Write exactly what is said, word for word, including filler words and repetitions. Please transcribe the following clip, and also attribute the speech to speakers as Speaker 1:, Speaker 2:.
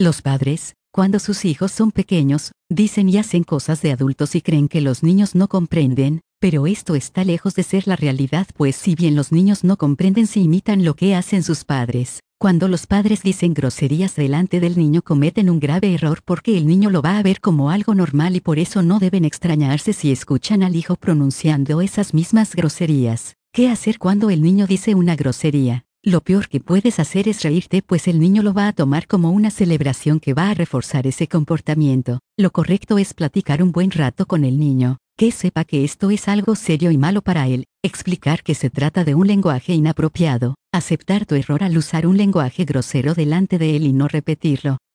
Speaker 1: Los padres, cuando sus hijos son pequeños, dicen y hacen cosas de adultos y creen que los niños no comprenden, pero esto está lejos de ser la realidad, pues si bien los niños no comprenden si imitan lo que hacen sus padres, cuando los padres dicen groserías delante del niño cometen un grave error porque el niño lo va a ver como algo normal y por eso no deben extrañarse si escuchan al hijo pronunciando esas mismas groserías. ¿Qué hacer cuando el niño dice una grosería? Lo peor que puedes hacer es reírte, pues el niño lo va a tomar como una celebración que va a reforzar ese comportamiento. Lo correcto es platicar un buen rato con el niño, que sepa que esto es algo serio y malo para él, explicar que se trata de un lenguaje inapropiado, aceptar tu error al usar un lenguaje grosero delante de él y no repetirlo.